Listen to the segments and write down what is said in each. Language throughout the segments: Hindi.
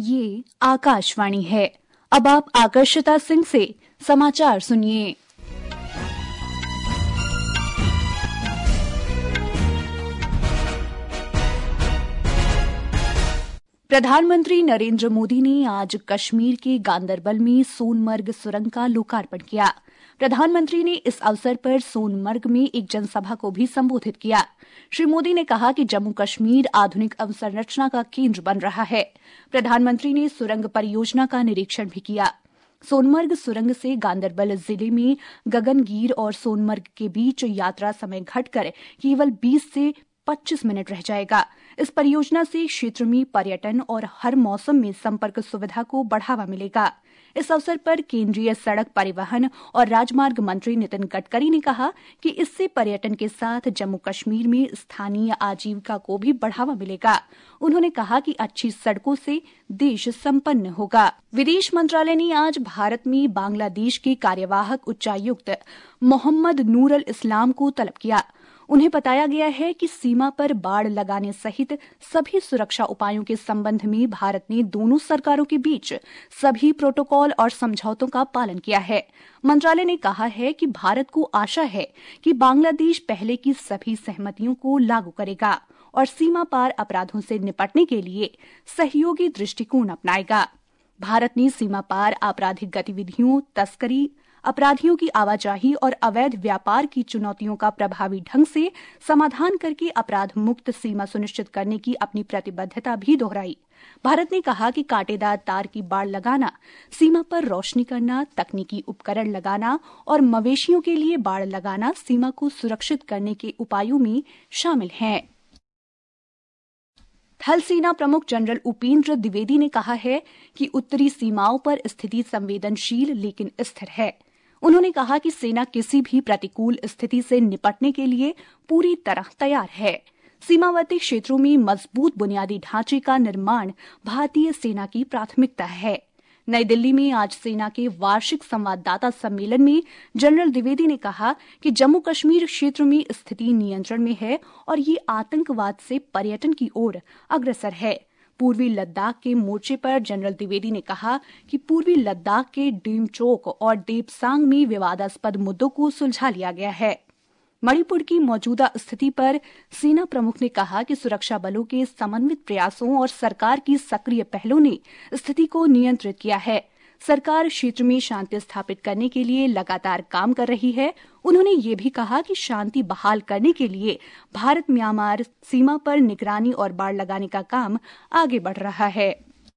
ये आकाशवाणी है। अब आप आकर्षिता सिंह से समाचार सुनिए। प्रधानमंत्री नरेंद्र मोदी ने आज कश्मीर के गांदरबल में सोनमर्ग सुरंग का लोकार्पण किया। प्रधानमंत्री ने इस अवसर पर सोनमर्ग में एक जनसभा को भी संबोधित किया। श्री मोदी ने कहा कि जम्मू कश्मीर आधुनिक अवसंरचना का केंद्र बन रहा है। प्रधानमंत्री ने सुरंग परियोजना का निरीक्षण भी किया। सोनमर्ग सुरंग से गांदरबल जिले में गगनगीर और सोनमर्ग के बीच यात्रा समय घटकर केवल 20 से 25 मिनट रह जाएगा। इस परियोजना से क्षेत्र में पर्यटन और हर मौसम में संपर्क सुविधा को बढ़ावा मिलेगा। इस अवसर पर केंद्रीय सड़क परिवहन और राजमार्ग मंत्री नितिन गडकरी ने कहा कि इससे पर्यटन के साथ जम्मू कश्मीर में स्थानीय आजीविका को भी बढ़ावा मिलेगा। उन्होंने कहा कि अच्छी सड़कों से देश संपन्न होगा। विदेश मंत्रालय ने आज भारत में बांग्लादेश के कार्यवाहक उच्चायुक्त मोहम्मद नूर अल इस्लाम को तलब किया। उन्हें बताया गया है कि सीमा पर बाड़ लगाने सहित सभी सुरक्षा उपायों के संबंध में भारत ने दोनों सरकारों के बीच सभी प्रोटोकॉल और समझौतों का पालन किया है। मंत्रालय ने कहा है कि भारत को आशा है कि बांग्लादेश पहले की सभी सहमतियों को लागू करेगा और सीमा पार अपराधों से निपटने के लिए सहयोगी दृष्टिकोण अपनाएगा। भारत ने सीमा पार आपराधिक गतिविधियों, तस्करी, अपराधियों की आवाजाही और अवैध व्यापार की चुनौतियों का प्रभावी ढंग से समाधान करके अपराध मुक्त सीमा सुनिश्चित करने की अपनी प्रतिबद्धता भी दोहराई। भारत ने कहा कि कांटेदार तार की बाड़ लगाना, सीमा पर रोशनी करना, तकनीकी उपकरण लगाना और मवेशियों के लिए बाड़ लगाना सीमा को सुरक्षित करने के उपायों में शामिल हैं। थल सेना प्रमुख जनरल उपेंद्र द्विवेदी ने कहा है कि उत्तरी सीमाओं पर स्थिति संवेदनशील लेकिन स्थिर है। उन्होंने कहा कि सेना किसी भी प्रतिकूल स्थिति से निपटने के लिए पूरी तरह तैयार है। सीमावर्ती क्षेत्रों में मजबूत बुनियादी ढांचे का निर्माण भारतीय सेना की प्राथमिकता है। नई दिल्ली में आज सेना के वार्षिक संवाददाता सम्मेलन में जनरल द्विवेदी ने कहा कि जम्मू कश्मीर क्षेत्र में स्थिति नियंत्रण में है और ये आतंकवाद से पर्यटन की ओर अग्रसर है। पूर्वी लद्दाख के मोर्चे पर जनरल द्विवेदी ने कहा कि पूर्वी लद्दाख के डीमचोक और देपसांग में विवादास्पद मुद्दों को सुलझा लिया गया है। मणिपुर की मौजूदा स्थिति पर सेना प्रमुख ने कहा कि सुरक्षा बलों के समन्वित प्रयासों और सरकार की सक्रिय पहलों ने स्थिति को नियंत्रित किया है। सरकार क्षेत्र में शांति स्थापित करने के लिए लगातार काम कर रही है। उन्होंने ये भी कहा कि शांति बहाल करने के लिए भारत म्यांमार सीमा पर निगरानी और बाड़ लगाने का काम आगे बढ़ रहा है।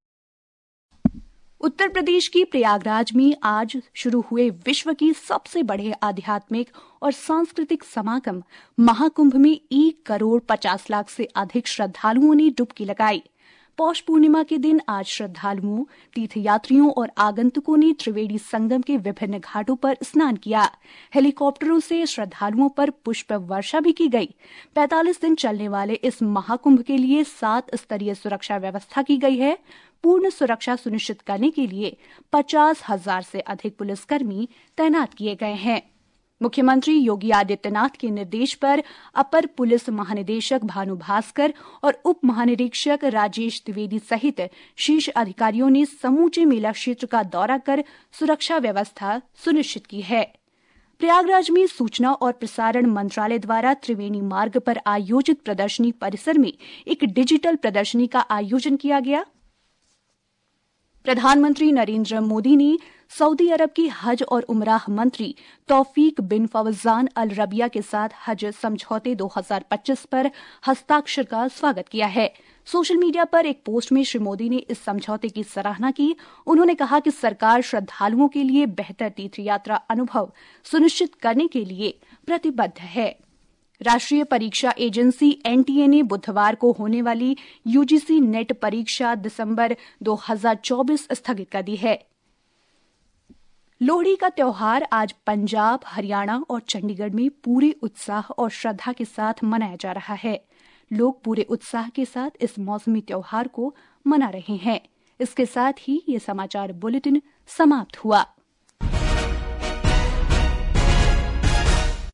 उत्तर प्रदेश की प्रयागराज में आज शुरू हुए विश्व की सबसे बड़े आध्यात्मिक और सांस्कृतिक समागम महाकुंभ में 1,50,00,000 से अधिक श्रद्धालुओं ने डुबकी लगाई। पौष पूर्णिमा के दिन आज श्रद्धालुओं, तीर्थयात्रियों और आगंतुकों ने त्रिवेणी संगम के विभिन्न घाटों पर स्नान किया। हेलीकॉप्टरों से श्रद्धालुओं पर पुष्प वर्षा भी की गई। 45 दिन चलने वाले इस महाकुंभ के लिए 7 स्तरीय सुरक्षा व्यवस्था की गई है। पूर्ण सुरक्षा सुनिश्चित करने के लिए 50,000 से अधिक पुलिसकर्मी तैनात किए गए हैं। मुख्यमंत्री योगी आदित्यनाथ के निर्देश पर अपर पुलिस महानिदेशक भानु भास्कर और उप महानिरीक्षक राजेश द्विवेदी सहित शीर्ष अधिकारियों ने समूचे मेला क्षेत्र का दौरा कर सुरक्षा व्यवस्था सुनिश्चित की है। प्रयागराज में सूचना और प्रसारण मंत्रालय द्वारा त्रिवेणी मार्ग पर आयोजित प्रदर्शनी परिसर में एक डिजिटल प्रदर्शनी का आयोजन किया गया। प्रधानमंत्री नरेंद्र मोदी ने सऊदी अरब के हज और उमराह मंत्री तौफीक बिन फवजान अल रबिया के साथ हज समझौते 2025 पर हस्ताक्षर का स्वागत किया है। सोशल मीडिया पर एक पोस्ट में श्री मोदी ने इस समझौते की सराहना की। उन्होंने कहा कि सरकार श्रद्धालुओं के लिए बेहतर तीर्थयात्रा अनुभव सुनिश्चित करने के लिए प्रतिबद्ध है। राष्ट्रीय परीक्षा एजेंसी एनटीए ने बुधवार को होने वाली यूजीसी नेट परीक्षा दिसंबर 2024 स्थगित कर दी है। लोहड़ी का त्योहार आज पंजाब, हरियाणा और चंडीगढ़ में पूरे उत्साह और श्रद्धा के साथ मनाया जा रहा है। लोग पूरे उत्साह के साथ इस मौसमी त्योहार को मना रहे हैं। इसके साथ ही ये समाचार बुलेटिन समाप्त हुआ।